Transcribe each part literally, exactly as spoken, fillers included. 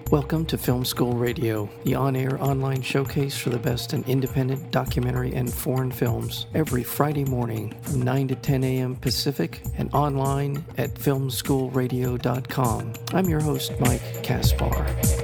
Welcome to Film School Radio, the on-air online showcase for the best in independent documentary and foreign films, every Friday morning from nine to ten a.m. Pacific and online at film school radio dot com. I'm your host, Mike Kaspar.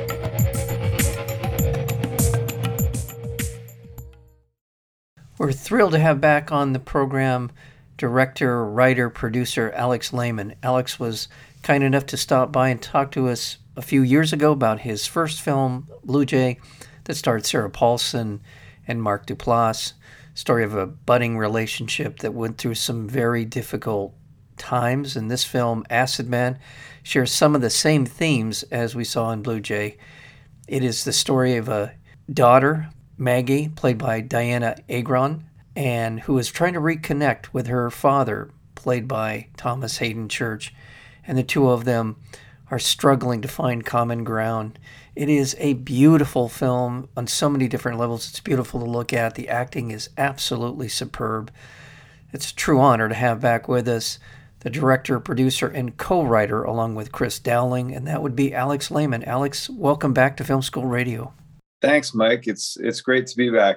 We're thrilled to have back on the program director, writer, producer Alex Lehman. Alex was kind enough to stop by and talk to us a few years ago about his first film, Blue Jay, that starred Sarah Paulson and Mark Duplass. Story of a budding relationship that went through some very difficult times. And this film, Acid Man, shares some of the same themes as we saw in Blue Jay. It is the story of a daughter, Maggie, played by Diana Agron, and who is trying to reconnect with her father, played by Thomas Hayden Church. And the two of them are struggling to find common ground. It is a beautiful film on so many different levels. It's beautiful to look at. The acting is absolutely superb. It's a true honor to have back with us the director, producer, and co-writer, along with Chris Dowling, and that would be Alex Lehman. Alex, welcome back to Film School Radio. Thanks, Mike. It's it's great to be back.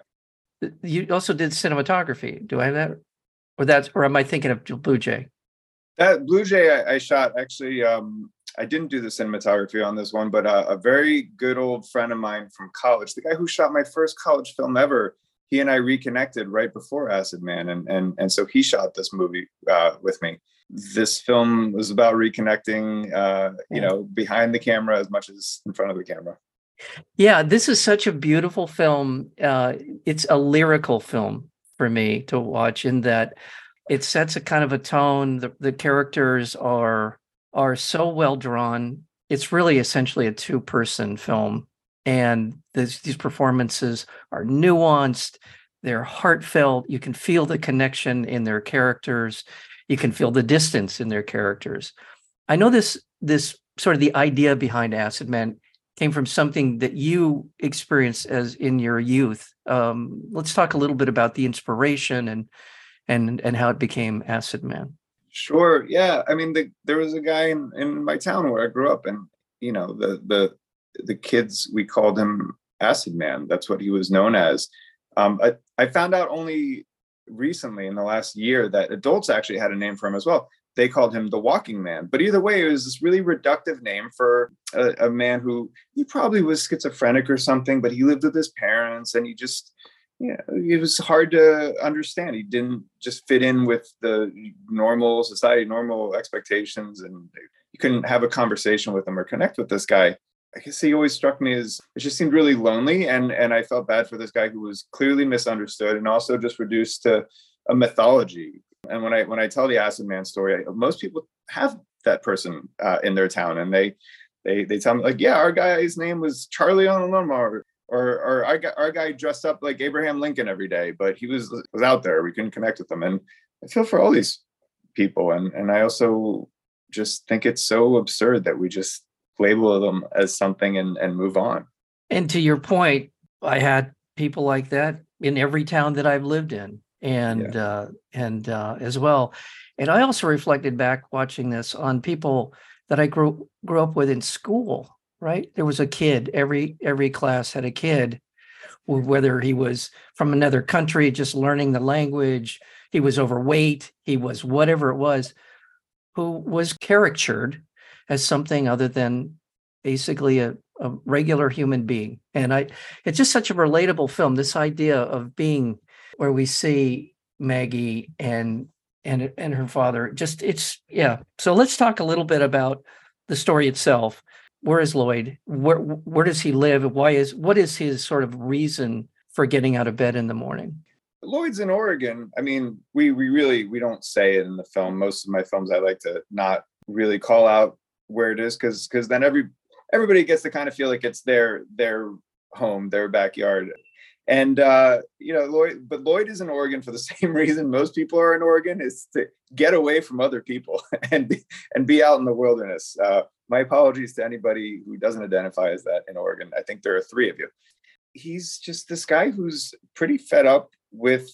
You also did cinematography. Do I have that? Or that's, or am I thinking of Blue Jay? That Blue Jay I, I shot, actually, um, I didn't do the cinematography on this one, but uh, a very good old friend of mine from college, the guy who shot my first college film ever, he and I reconnected right before Acid Man. And and and so he shot this movie uh, with me. This film was about reconnecting, uh, you know, behind the camera as much as in front of the camera. Yeah, this is such a beautiful film. Uh, it's a lyrical film for me to watch in that it sets a kind of a tone. The, the characters are are so well drawn. It's really essentially a two-person film. And this, these performances are nuanced. They're heartfelt. You can feel the connection in their characters. You can feel the distance in their characters. I know this, this sort of the idea behind Acid Man came from something that you experienced as in your youth. Um, let's talk a little bit about the inspiration and and and how it became Acid Man. Sure. Yeah. I mean, the, there was a guy in, in my town where I grew up, and you know, the the the kids, we called him Acid Man. That's what he was known as. Um, I, I found out only recently in the last year that adults actually had a name for him as well. They called him the Walking Man. But either way, it was this really reductive name for a, a man who, he probably was schizophrenic or something, but he lived with his parents, and he just, yeah, it was hard to understand. He didn't just fit in with the normal society, normal expectations, and you couldn't have a conversation with him or connect with this guy. I guess he always struck me as, it just seemed really lonely, and and I felt bad for this guy who was clearly misunderstood and also just reduced to a mythology. And when I when I tell the Acid Man story, I, most people have that person uh, in their town, and they they they tell me, like, yeah, our guy's name was Charlie on the lawnmower, or or our guy, our guy dressed up like Abraham Lincoln every day, but he was was out there. We couldn't connect with him, and I feel for all these people, and and I also just think it's so absurd that we just label them as something and and move on. And to your point, I had people like that in every town that I've lived in. And yeah. uh, and uh, as well, and I also reflected back watching this on people that I grew grew up with in school. Right, there was a kid. Every every class had a kid, whether he was from another country, just learning the language, he was overweight, he was whatever it was, who was caricatured as something other than basically a, a regular human being. And I, it's just such a relatable film. This idea of being where we see Maggie and and and her father. Just it's yeah. So let's talk a little bit about the story itself. Where is Lloyd? Where where does he live? Why is what is his sort of reason for getting out of bed in the morning? Lloyd's in Oregon. I mean, we we really we don't say it in the film. Most of my films, I like to not really call out where it is, because because then every everybody gets to kind of feel like it's their their home, their backyard. And, uh, you know, Lloyd, but Lloyd is in Oregon for the same reason most people are in Oregon, is to get away from other people and be, and be out in the wilderness. Uh, my apologies to anybody who doesn't identify as that in Oregon. I think there are three of you. He's just this guy who's pretty fed up with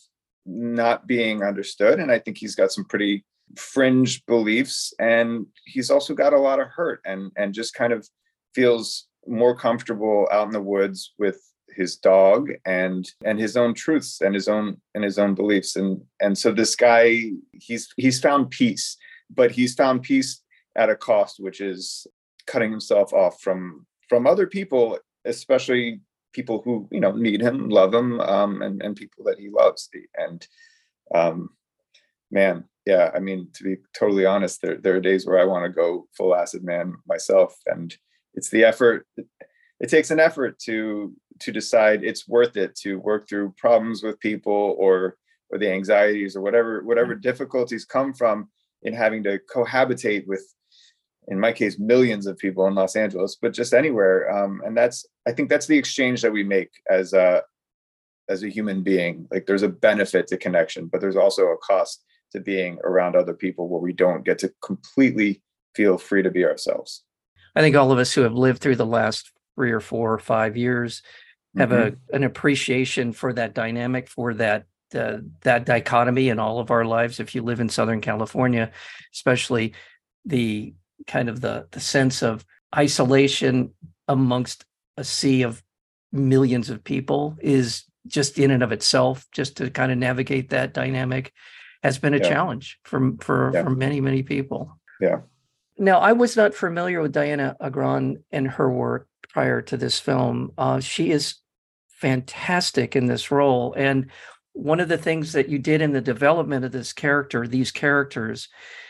not being understood. And I think he's got some pretty fringe beliefs. And he's also got a lot of hurt, and, and just kind of feels more comfortable out in the woods with his dog and and his own truths and his own and his own beliefs. And and so this guy, he's he's found peace, but he's found peace at a cost, which is cutting himself off from from other people, especially people who, you know, need him, love him, um, and and people that he loves. And um, man, yeah, I mean, to be totally honest, there there are days where I want to go full acid man myself, and it's the effort. It takes an effort to to decide it's worth it to work through problems with people, or or the anxieties, or whatever whatever difficulties come from in having to cohabitate with, in my case, millions of people in Los Angeles, but just anywhere. Um, and that's, I think that's the exchange that we make as a as a human being. Like, there's a benefit to connection, but there's also a cost to being around other people where we don't get to completely feel free to be ourselves. I think all of us who have lived through the last three or four or five years have mm-hmm. a an appreciation for that dynamic, for that uh, that dichotomy in all of our lives. If you live in Southern California, especially the kind of the the sense of isolation amongst a sea of millions of people is just in and of itself, just to kind of navigate that dynamic, has been a yeah. challenge for for yeah. for many many people. Yeah. Now, I was not familiar with Dianna Agron and her work prior to this film. Uh, she is fantastic in this role. And one of the things that you did in the development of this character, these characters,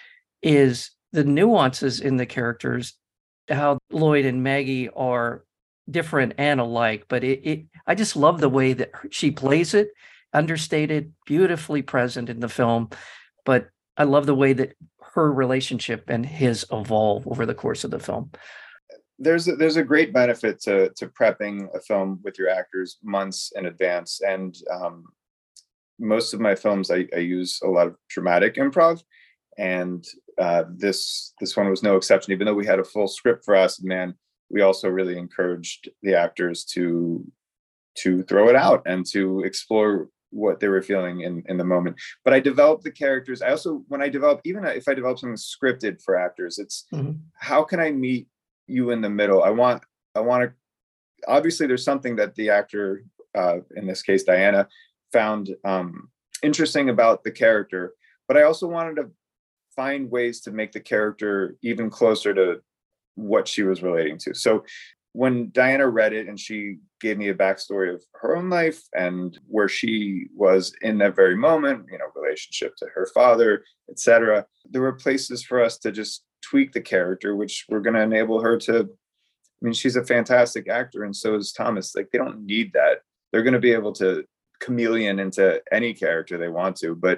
is the nuances in the characters, how Lloyd and Maggie are different and alike. But it, it I just love the way that she plays it, understated, beautifully present in the film. But I love the way that her relationship and his evolve over the course of the film. There's a, there's a great benefit to to prepping a film with your actors months in advance. And um, most of my films, I, I use a lot of dramatic improv, and uh, this this one was no exception. Even though we had a full script for Acid Man, we also really encouraged the actors to to throw it out and to explore what they were feeling in, in the moment. But I developed the characters. I also, when I develop, even if I develop something scripted for actors, it's mm-hmm. how can I meet you in the middle? I want, I want to, obviously there's something that the actor, uh, in this case, Dianna, found um, interesting about the character, but I also wanted to find ways to make the character even closer to what she was relating to. So when Dianna read it and she gave me a backstory of her own life and where she was in that very moment, you know, relationship to her father, et cetera, there were places for us to just tweak the character, which were going to enable her to, I mean, she's a fantastic actor, and so is Thomas. Like, they don't need that. They're going to be able to chameleon into any character they want to, but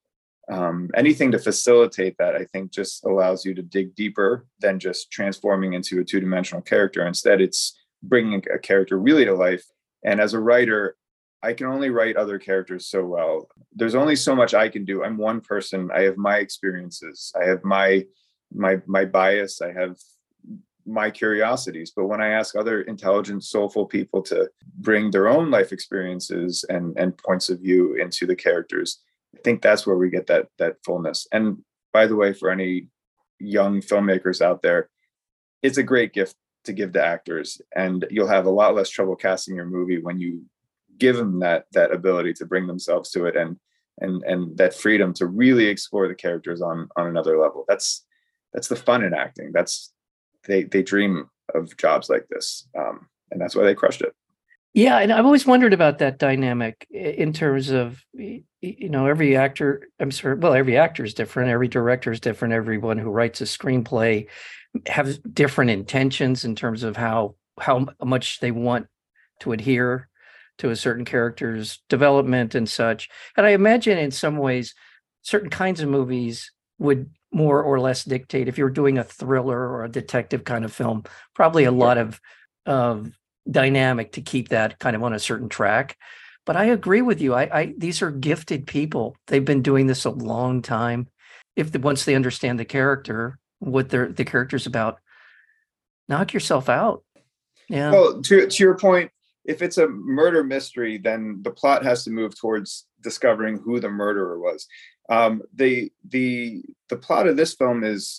Um, anything to facilitate that, I think, just allows you to dig deeper than just transforming into a two-dimensional character. Instead, it's bringing a character really to life. And as a writer, I can only write other characters so well. There's only so much I can do. I'm one person. I have my experiences. I have my my my bias. I have my curiosities. But when I ask other intelligent, soulful people to bring their own life experiences and and points of view into the characters, I think that's where we get that that fullness. And by the way, for any young filmmakers out there, it's a great gift to give to actors, and you'll have a lot less trouble casting your movie when you give them that that ability to bring themselves to it, and and and that freedom to really explore the characters on on another level. That's that's the fun in acting. That's they they dream of jobs like this, um, and that's why they crushed it. Yeah, and I've always wondered about that dynamic in terms of, you know, every actor, I'm sorry, well, every actor is different, every director is different, everyone who writes a screenplay has different intentions in terms of how how much they want to adhere to a certain character's development and such. And I imagine in some ways, certain kinds of movies would more or less dictate, if you're doing a thriller or a detective kind of film, probably a lot of of dynamic to keep that kind of on a certain track. But I agree with you. I, I these are gifted people. They've been doing this a long time. If the, once they understand the character, what they're the character's about, knock yourself out. Yeah. Well, to to your point, if it's a murder mystery, then the plot has to move towards discovering who the murderer was. Um, the the the plot of this film is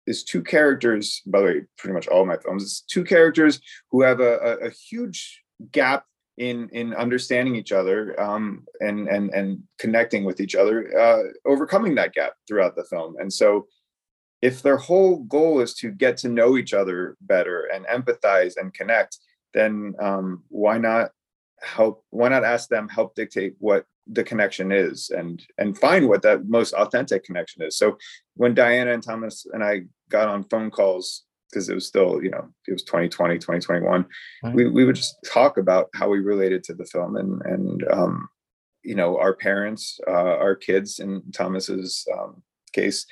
is two characters, by the way, pretty much all my films, it's two characters who have a, a, a huge gap in in understanding each other, um, and and and connecting with each other, uh, overcoming that gap throughout the film. And so if their whole goal is to get to know each other better and empathize and connect, then um, why not help? Why not ask them help dictate what the connection is, and and find what that most authentic connection is. So when Diana and Thomas and I got on phone calls, because it was still, you know, it was twenty twenty, twenty twenty-one, right. we, we would just talk about how we related to the film, and, and um, you know, our parents, uh, our kids, in Thomas's um, case.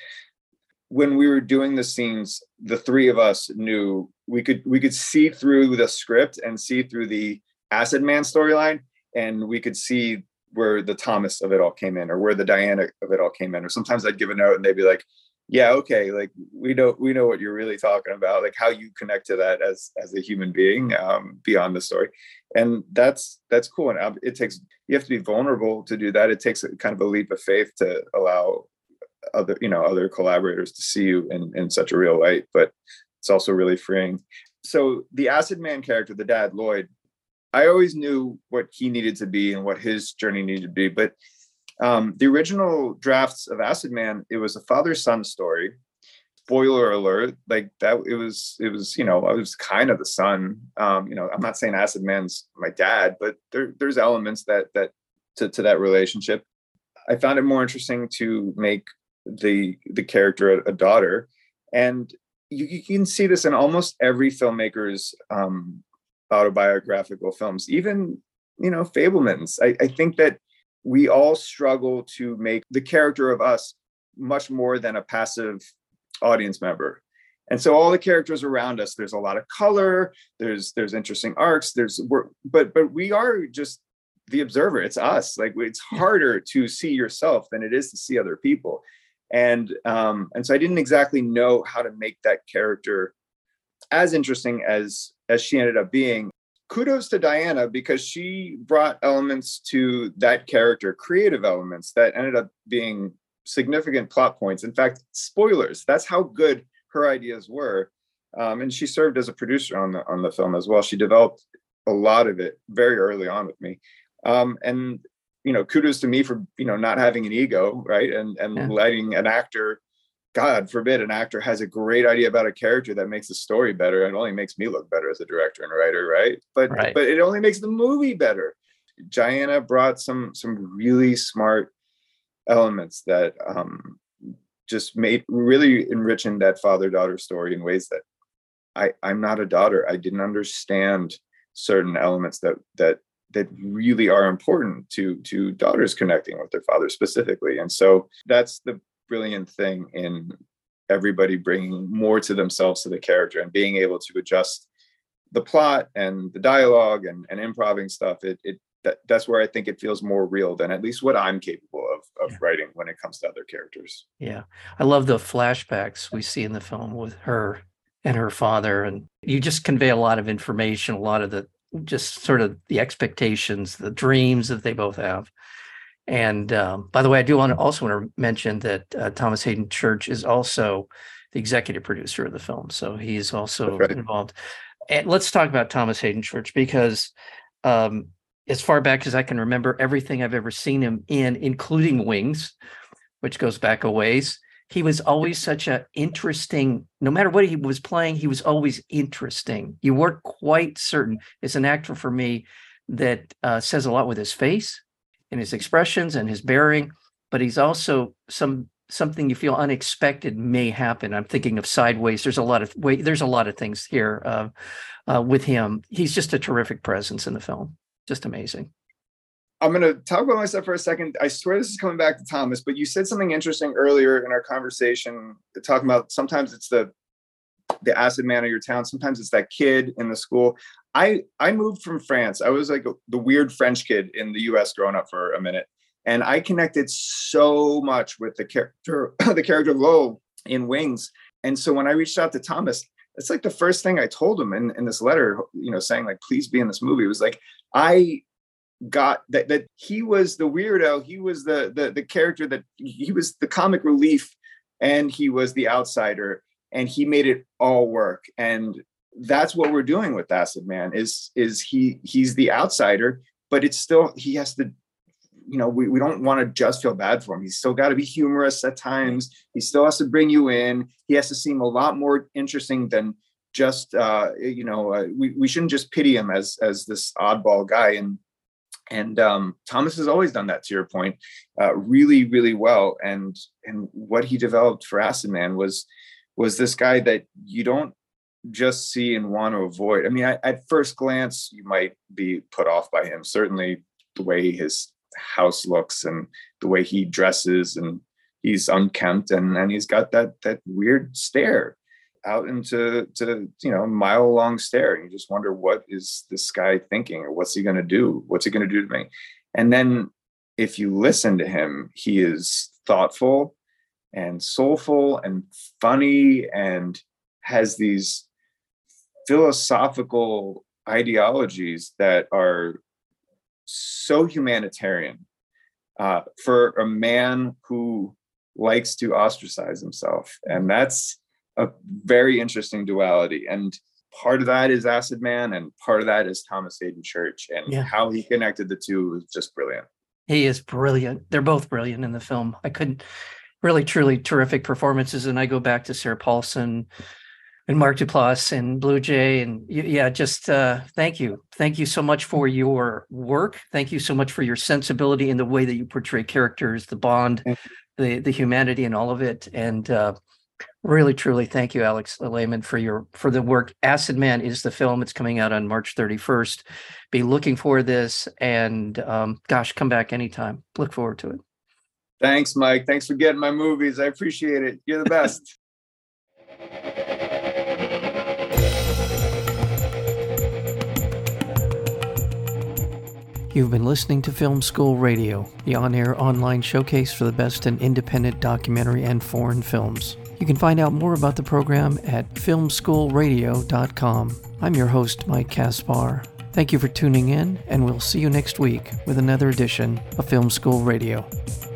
When we were doing the scenes, the three of us knew we could we could see through the script and see through the Acid Man storyline, and we could see where the Thomas of it all came in, or where the Diana of it all came in. Or sometimes I'd give a note and they'd be like, yeah, okay, like we know we know what you're really talking about, like how you connect to that as as a human being, um, beyond the story. And that's that's cool. And it takes, you have to be vulnerable to do that. It takes a kind of a leap of faith to allow other, you know, other collaborators to see you in, in such a real light, but it's also really freeing. So the Acid Man character, the dad, Lloyd, I always knew what he needed to be and what his journey needed to be. But um, the original drafts of Acid Man, it was a father-son story. Spoiler alert, like that, it was, it was, you know, I was kind of the son. Um, you know, I'm not saying Acid Man's my dad, but there, there's elements that, that to, to that relationship. I found it more interesting to make the the character a, a daughter, and you, you can see this in almost every filmmaker's um autobiographical films, even, you know, Fabelmans. I, I think that we all struggle to make the character of us much more than a passive audience member. And so all the characters around us, there's a lot of color, there's there's interesting arcs, there's we're, but but we are just the observer. It's us. Like, it's harder to see yourself than it is to see other people. And um, and so I didn't exactly know how to make that character as interesting as as she ended up being. Kudos to Diana, because she brought elements to that character, creative elements that ended up being significant plot points. In fact, spoilers, that's how good her ideas were. Um, and she served as a producer on the on the film as well. She developed a lot of it very early on with me. Um, and you know, kudos to me for, you know, not having an ego, right? And and yeah. letting an actor, God forbid, an actor has a great idea about a character that makes the story better. It only makes me look better as a director and writer, right? But right. but it only makes the movie better. Diana brought some some really smart elements that um, just made really enriching that father-daughter story in ways that I I'm not a daughter. I didn't understand certain elements that that that really are important to to daughters connecting with their father specifically. And so that's the brilliant thing in everybody bringing more to themselves to the character and being able to adjust the plot and the dialogue and, and improving stuff. It, it that, that's where I think it feels more real than at least what I'm capable of, of yeah. writing when it comes to other characters. Yeah. I love the flashbacks we see in the film with her and her father. And you just convey a lot of information, a lot of the just sort of the expectations, the dreams that they both have. And um, by the way, I do want to also want to mention that uh, Thomas Hayden Church is also the executive producer of the film. So he's also right. involved. And let's talk about Thomas Hayden Church, because um, as far back as I can remember, everything I've ever seen him in, including Wings, which goes back a ways, he was always such an interesting, no matter what he was playing, he was always interesting. You weren't quite certain. As an actor, for me, that uh, says a lot with his face and his expressions and his bearing, but he's also some something you feel unexpected may happen. I'm thinking of Sideways. There's a lot of way. There's a lot of things here uh, uh, with him. He's just a terrific presence in the film. Just amazing. I'm going to talk about myself for a second. I swear this is coming back to Thomas, but you said something interesting earlier in our conversation, talking about sometimes it's the the acid man of your town. Sometimes it's that kid in the school. I, I moved from France. I was like a, the weird French kid in the U S growing up for a minute. And I connected so much with the character, the character of Lowell in Wings. And so when I reached out to Thomas, it's like the first thing I told him in, in this letter, you know, saying like, please be in this movie. It was like, I got that that he was the weirdo, he was the the the character, that he was the comic relief, and he was the outsider, and he made it all work. And that's what we're doing with Acid Man is, is he, he's the outsider, but it's still, he has to, you know, we, we don't want to just feel bad for him. He's still got to be humorous at times. He still has to bring you in. He has to seem a lot more interesting than just, uh, you know, uh, we, we shouldn't just pity him as, as this oddball guy. And, and um, Thomas has always done that, to your point, uh, really, really well. And, and what he developed for Acid Man was, was this guy that you don't just see and want to avoid. I mean, I, at first glance, you might be put off by him. Certainly the way his house looks and the way he dresses, and he's unkempt, and, and he's got that, that weird stare out into, to, you know, mile long stare. And you just wonder, what is this guy thinking, or what's he going to do? What's he going to do to me? And then if you listen to him, he is thoughtful and soulful and funny, and has these philosophical ideologies that are so humanitarian uh, for a man who likes to ostracize himself. And that's a very interesting duality. And part of that is Acid Man, and part of that is Thomas Haden Church, and yeah. how he connected the two is just brilliant. He is brilliant. They're both brilliant in the film. I couldn't really, truly terrific performances. And I go back to Sarah Paulson and Mark Duplass and Blue Jay. And yeah, just uh, thank you. Thank you so much for your work. Thank you so much for your sensibility in the way that you portray characters, the bond, the, the humanity and all of it. And uh, really, truly, thank you, Alex Lehman, for your, for the work. Acid Man is the film. It's coming out on March thirty-first. Be looking for this, and um, gosh, come back anytime. Look forward to it. Thanks, Mike. Thanks for getting my movies. I appreciate it. You're the best. You've been listening to Film School Radio, the on-air online showcase for the best in independent documentary and foreign films. You can find out more about the program at film school radio dot com. I'm your host, Mike Kaspar. Thank you for tuning in, and we'll see you next week with another edition of Film School Radio.